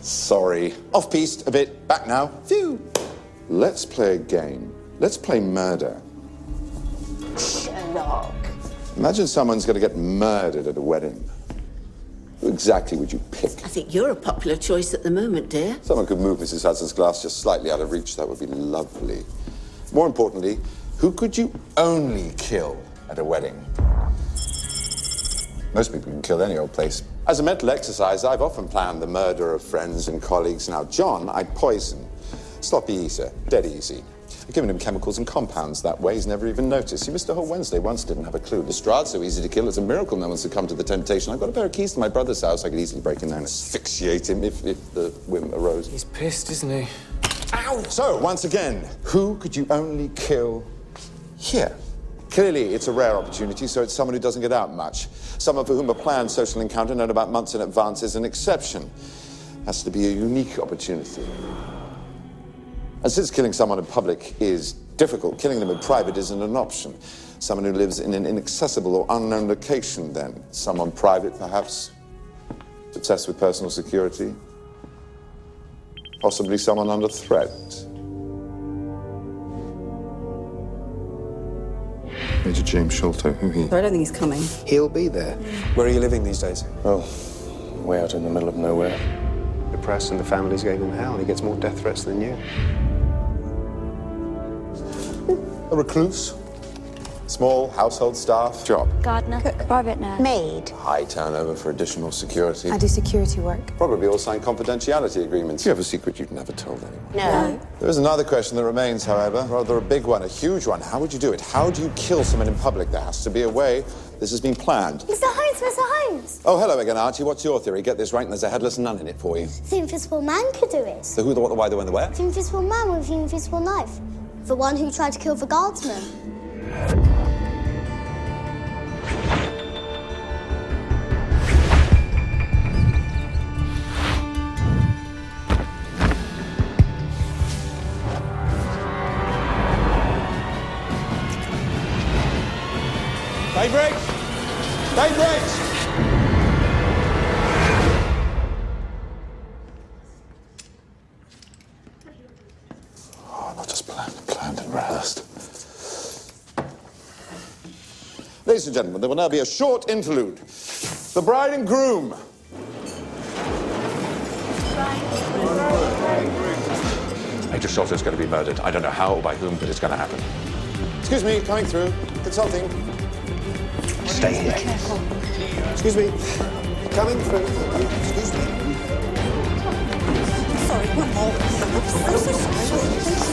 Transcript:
Sorry. Off-piste a bit. Back now. Phew. Let's play a game. Let's play murder. Sherlock. Imagine someone's going to get murdered at a wedding. Who exactly would you pick? I think you're a popular choice at the moment, dear. Someone could move Mrs. Hudson's glass just slightly out of reach. That would be lovely. More importantly, who could you only kill at a wedding? Most people can kill any old place. As a mental exercise, I've often planned the murder of friends and colleagues. Now, John, I'd poison. Sloppy eater. Dead easy. I've given him chemicals and compounds that way. He's never even noticed. He missed a whole Wednesday once, didn't have a clue. Lestrade's so easy to kill. It's a miracle no one succumbed to the temptation. I've got a pair of keys to my brother's house. I could easily break him down and asphyxiate him if the whim arose. He's pissed, isn't he? Ow! So, once again, who could you only kill here? Clearly, it's a rare opportunity, so it's someone who doesn't get out much. Someone for whom a planned social encounter known about months in advance is an exception. Has to be a unique opportunity. And since killing someone in public is difficult, killing them in private isn't an option. Someone who lives in an inaccessible or unknown location, then. Someone private, perhaps. Obsessed with personal security. Possibly someone under threat. Major James Sholto, who he? I don't think he's coming. He'll be there. Where are you living these days? Oh, way out in the middle of nowhere. The press and the families gave him hell. He gets more death threats than you. A recluse. Small household staff. Job. Gardener. Cook. Private nurse. Maid. High turnover for additional security. I do security work. Probably all signed confidentiality agreements. You have a secret you'd never told anyone. No. There is another question that remains, however. Rather a big one, a huge one. How would you do it? How do you kill someone in public? There has to be a way. This has been planned. Mr. Holmes, Mr. Holmes. Oh, hello again, Archie. What's your theory? Get this right and there's a headless nun in it for you. The Invisible Man could do it. The who, the what, the why, the when, the where? The Invisible Man with the invisible knife. The one who tried to kill the guardsman. Daybreak! Daybreak! Oh, not just planned and rehearsed. Ladies and gentlemen, there will now be a short interlude. The bride and groom. Major Sholto's going to be murdered. I don't know how or by whom, but it's going to happen. Excuse me, coming through. Consulting. Stay here. Careful. Excuse me. Coming through. Excuse me. Sorry, one more. I'm so sorry.